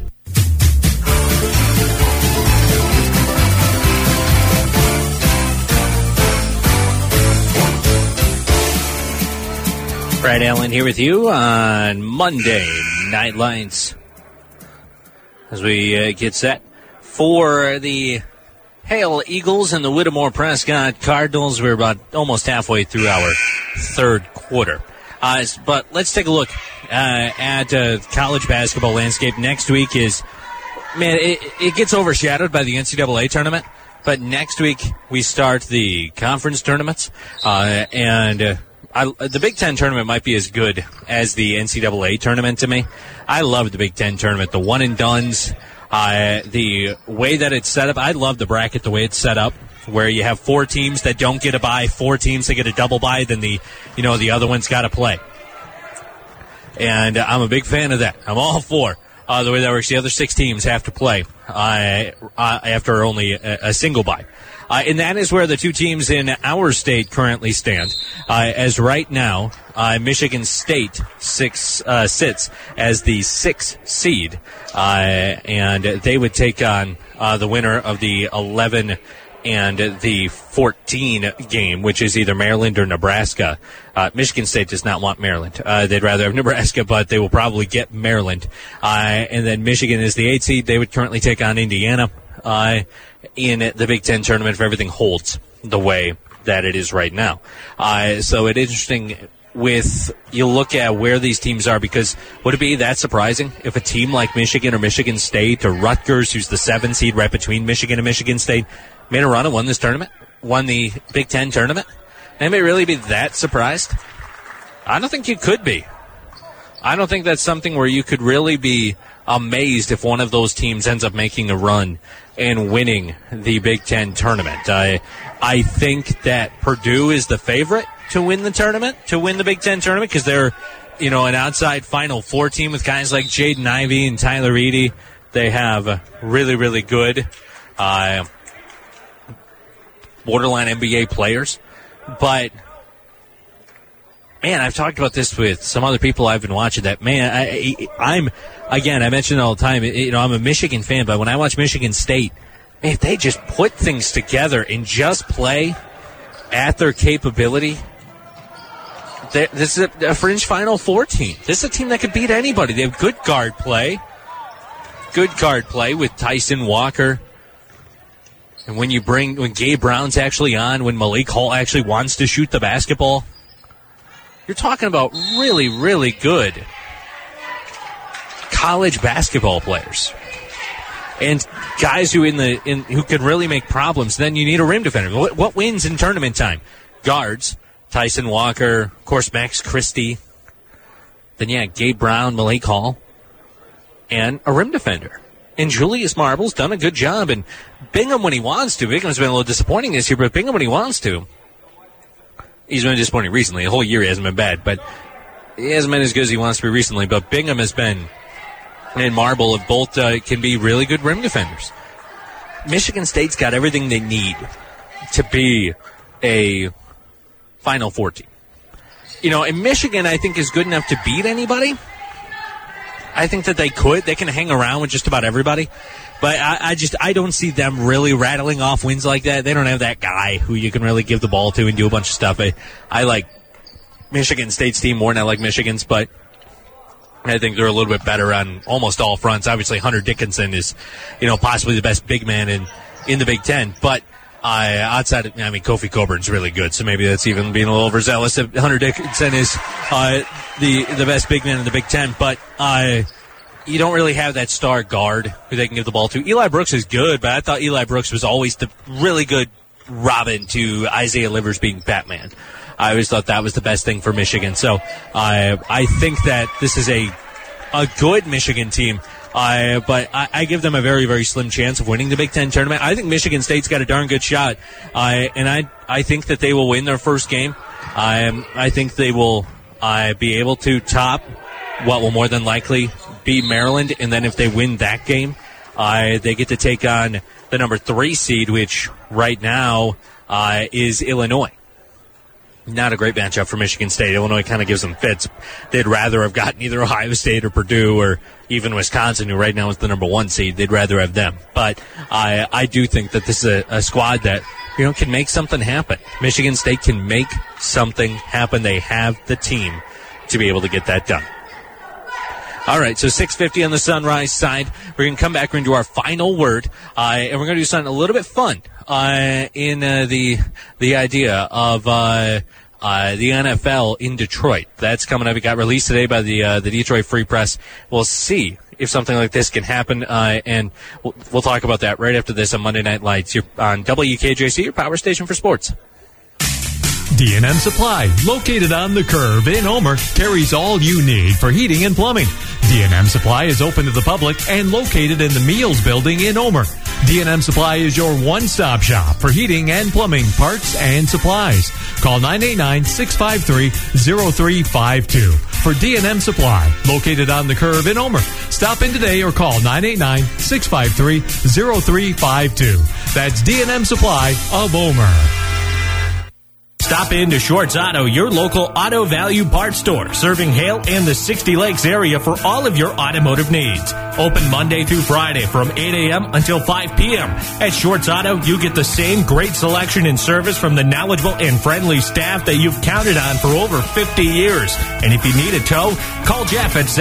Brad Allen here with you on Monday Night Lights as we get set for the Hale Eagles and the Whittemore Prescott Cardinals. We're about almost halfway through our third quarter. But let's take a look at college basketball landscape. Next week is, man, it gets overshadowed by the NCAA tournament. But next week we start the conference tournaments, the Big Ten tournament might be as good as the NCAA tournament to me. I love the Big Ten tournament, the one and dones, the way that it's set up. I love the bracket, the way it's set up, where you have 4 teams that don't get a bye, 4 teams that get a double bye, then the other one's got to play. And I'm a big fan of that. I'm all for the way that works. The other 6 teams have to play after only a single bye. And that is where the 2 teams in our state currently stand. As right now, Michigan State sits as the 6th seed. And they would take on the winner of the 11 and the 14 game, which is either Maryland or Nebraska. Michigan State does not want Maryland. They'd rather have Nebraska, but they will probably get Maryland. And then Michigan is the 8th seed. They would currently take on Indiana in the Big Ten tournament if everything holds the way that it is right now. So it's interesting with you look at where these teams are, because would it be that surprising if a team like Michigan or Michigan State or Rutgers, who's the 7th seed right between Michigan and Michigan State, made a run and won this tournament, won the Big Ten tournament? Anybody really be that surprised? I don't think you could be. I don't think that's something where you could really be amazed if one of those teams ends up making a run and winning the Big Ten tournament. I think that Purdue is the favorite to win the tournament, to win the Big Ten tournament, because they're, an outside Final Four team with guys like Jaden Ivey and Tyler Eady. They have really, really good borderline NBA players. But, man, I've talked about this with some other people I've been watching that, man, I mention it all the time, I'm a Michigan fan, but when I watch Michigan State, man, if they just put things together and just play at their capability, this is a fringe Final Four team. This is a team that could beat anybody. They have good guard play with Tyson Walker. And when Gabe Brown's actually on, when Malik Hall actually wants to shoot the basketball, you're talking about really, really good college basketball players and guys who who can really make problems. Then you need a rim defender. What wins in tournament time? Guards, Tyson Walker, of course Max Christie. Then Gabe Brown, Malik Hall, and a rim defender. And Julius Marble's done a good job. And Bingham when he wants to. Bingham's been a little disappointing this year, but Bingham when he wants to. He's been disappointing recently. The whole year he hasn't been bad, but he hasn't been as good as he wants to be recently. But Bingham has been, and Marble of both can be really good rim defenders. Michigan State's got everything they need to be a Final Four team. And Michigan, I think, is good enough to beat anybody. I think that they can hang around with just about everybody. But I don't see them really rattling off wins like that. They don't have that guy who you can really give the ball to and do a bunch of stuff. I like Michigan State's team more than I like Michigan's, but I think they're a little bit better on almost all fronts. Obviously, Hunter Dickinson is, possibly the best big man in the Big Ten. But outside of, Kofi Coburn's really good, so maybe that's even being a little overzealous. If Hunter Dickinson is the best big man in the Big Ten, but you don't really have that star guard who they can give the ball to. Eli Brooks is good, but I thought Eli Brooks was always the really good Robin to Isaiah Livers being Batman. I always thought that was the best thing for Michigan. So I think that this is a good Michigan team, but I give them a very, very slim chance of winning the Big Ten tournament. I think Michigan State's got a darn good shot, and I think that they will win their first game. I think they will be able to top what will more than likely be Maryland, and then if they win that game, they get to take on the number 3 seed, which right now is Illinois. Not a great matchup for Michigan State. Illinois kind of gives them fits. They'd rather have gotten either Ohio State or Purdue or even Wisconsin, who right now is the number 1 seed. They'd rather have them. But I do think that this is a squad that can make something happen. Michigan State can make something happen. They have the team to be able to get that done. All right, so 6:50 on the Sunrise side. We're going to come back into our final word, and we're going to do something a little bit fun in the idea of the NFL in Detroit. That's coming up. It got released today by the Detroit Free Press. We'll see if something like this can happen, and we'll talk about that right after this on Monday Night Lights. You're on WKJC, your power station for sports. D&M Supply, located on the Curve in Omer, carries all you need for heating and plumbing. D&M Supply is open to the public and located in the Meals Building in Omer. D&M Supply is your one-stop shop for heating and plumbing parts and supplies. Call 989-653-0352 for D&M Supply, located on the Curve in Omer. Stop in today or call 989-653-0352. That's D&M Supply of Omer. Stop in to Shorts Auto, your local auto value parts store, serving Hale and the 60 Lakes area for all of your automotive needs. Open Monday through Friday from 8 a.m. until 5 p.m. At Shorts Auto, you get the same great selection and service from the knowledgeable and friendly staff that you've counted on for over 50 years. And if you need a tow, call Jeff at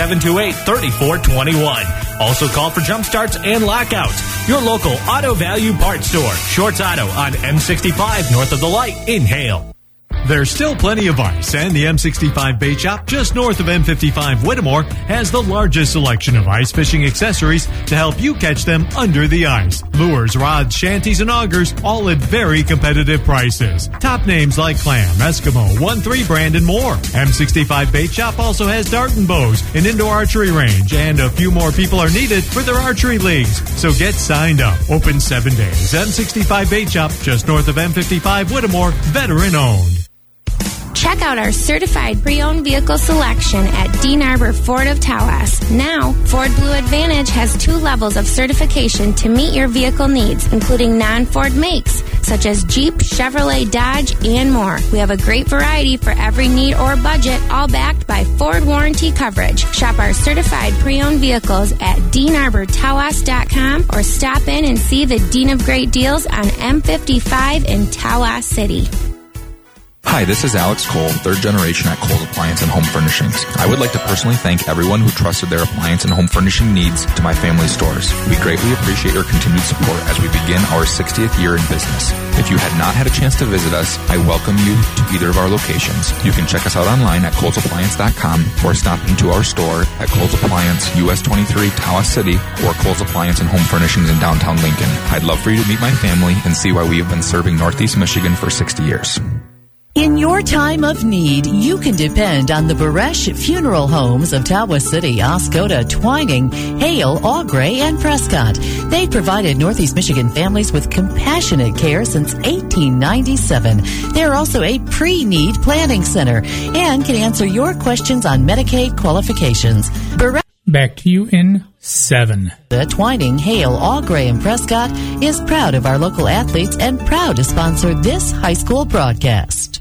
728-3421. Also call for jump starts and lockouts. Your local auto value parts store, Shorts Auto on M65 north of the light in Hale. There's still plenty of ice, and the M65 Bait Shop just north of M55 Whittemore has the largest selection of ice fishing accessories to help you catch them under the ice. Lures, rods, shanties, and augers, all at very competitive prices. Top names like Clam, Eskimo, 1-3 brand, and more. M65 Bait Shop also has dart and bows, an indoor archery range, and a few more people are needed for their archery leagues. So get signed up. Open 7 days. M65 Bait Shop just north of M55 Whittemore, veteran owned. Check out our certified pre-owned vehicle selection at Dean Arbor Ford of Tawas. Now, Ford Blue Advantage has 2 levels of certification to meet your vehicle needs, including non-Ford makes, such as Jeep, Chevrolet, Dodge, and more. We have a great variety for every need or budget, all backed by Ford warranty coverage. Shop our certified pre-owned vehicles at DeanArborTawas.com or stop in and see the Dean of Great Deals on M55 in Tawas City. Hi, this is Alex Cole, 3rd generation at Cole's Appliance and Home Furnishings. I would like to personally thank everyone who trusted their appliance and home furnishing needs to my family stores. We greatly appreciate your continued support as we begin our 60th year in business. If you had not had a chance to visit us, I welcome you to either of our locations. You can check us out online at ColesAppliance.com or stop into our store at Cole's Appliance, US 23, Tawas City, or Cole's Appliance and Home Furnishings in downtown Lincoln. I'd love for you to meet my family and see why we have been serving Northeast Michigan for 60 years. In your time of need, you can depend on the Baresh Funeral Homes of Tawas City, Oscoda, Twining, Hale, Augrey, and Prescott. They've provided Northeast Michigan families with compassionate care since 1897. They're also a pre-need planning center and can answer your questions on Medicaid qualifications. Back to you in 7. The Twining, Hale, Allgray, and Prescott is proud of our local athletes and proud to sponsor this high school broadcast.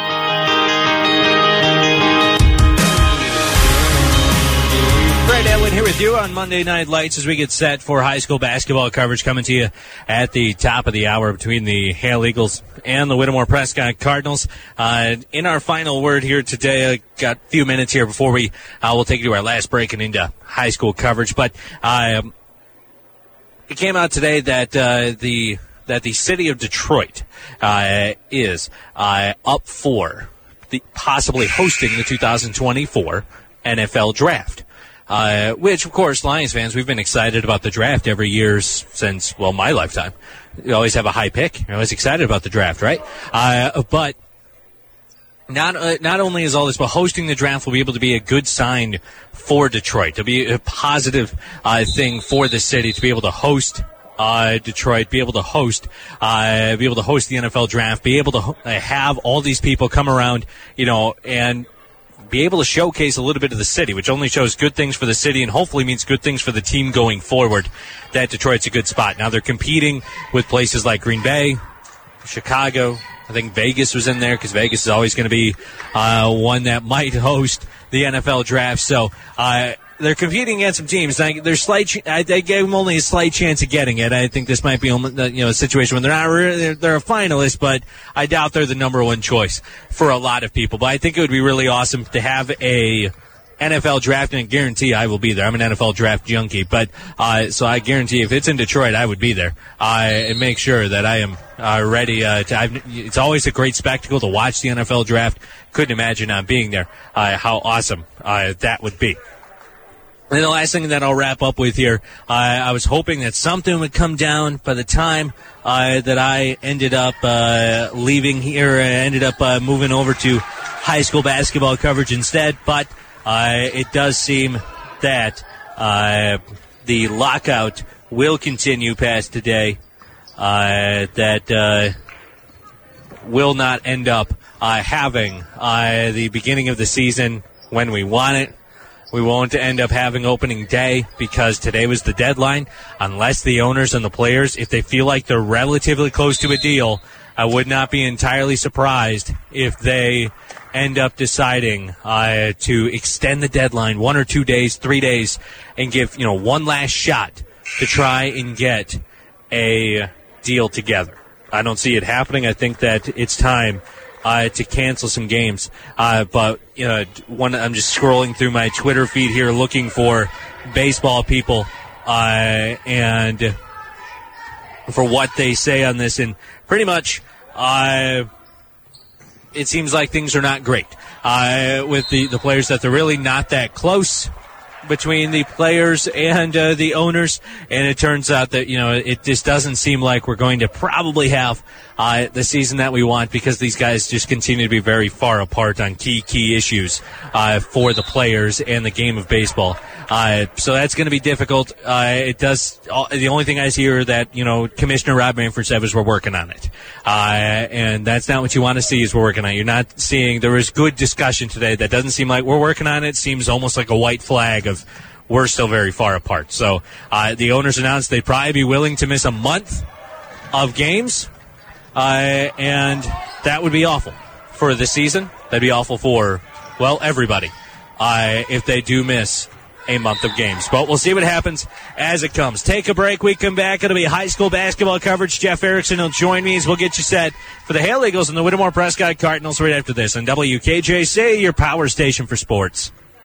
Brad Edwin here with you on Monday Night Lights as we get set for high school basketball coverage coming to you at the top of the hour between the Hale Eagles and the Whittemore Prescott Cardinals. In our final word here today, I got a few minutes here before we'll take you to our last break and into high school coverage. But it came out today that the city of Detroit is up for possibly hosting the 2024 NFL Draft. Which, of course, Lions fans, we've been excited about the draft every year since, well, my lifetime. You always have a high pick. You're always excited about the draft, right? But not only is all this, but hosting the draft will be able to be a good sign for Detroit. To be a positive thing for the city to be able to host Detroit, be able to host the NFL Draft, be able to have all these people come around, and be able to showcase a little bit of the city, which only shows good things for the city and hopefully means good things for the team going forward, that Detroit's a good spot. Now they're competing with places like Green Bay, Chicago. I think Vegas was in there because Vegas is always going to be one that might host the NFL Draft. So they're competing against some teams. They gave them only a slight chance of getting it. I think this might be a situation when they're a finalist, but I doubt they're the number one choice for a lot of people. But I think it would be really awesome to have a NFL Draft, and I guarantee I will be there. I'm an NFL Draft junkie, but so I guarantee if it's in Detroit, I would be there and make sure that I am ready. It's always a great spectacle to watch the NFL Draft. Couldn't imagine not being there. How awesome that would be. And the last thing that I'll wrap up with here, I was hoping that something would come down by the time that I ended up leaving here. I ended up moving over to high school basketball coverage instead, but it does seem that the lockout will continue past today, that will not end up having the beginning of the season when we want it. We won't end up having opening day because today was the deadline. Unless the owners and the players, if they feel like they're relatively close to a deal, I would not be entirely surprised if they end up deciding to extend the deadline 1 or 2 days, 3 days, and give one last shot to try and get a deal together. I don't see it happening. I think that it's time to cancel some games. But I'm just scrolling through my Twitter feed here looking for baseball people and for what they say on this. And pretty much it seems like things are not great with the players, that they're really not that close between the players and the owners, and it turns out that it just doesn't seem like we're going to probably have the season that we want, because these guys just continue to be very far apart on key issues for the players and the game of baseball. So that's going to be difficult. The only thing I hear that Commissioner Rob Manfred said was we're working on it, and that's not what you want to see. Is we're working on it. You're not seeing there is good discussion today. That doesn't seem like we're working on it. It seems almost like a white flag of we're still very far apart. So the owners announced they'd probably be willing to miss a month of games, and that would be awful for the season. That'd be awful for everybody if they do miss a month of games. But we'll see what happens as it comes. Take a break. We come back. It'll be high school basketball coverage. Jeff Erickson will join me as we'll get you set for the Hale Eagles and the Whittemore Prescott Cardinals right after this on WKJC, your power station for sports.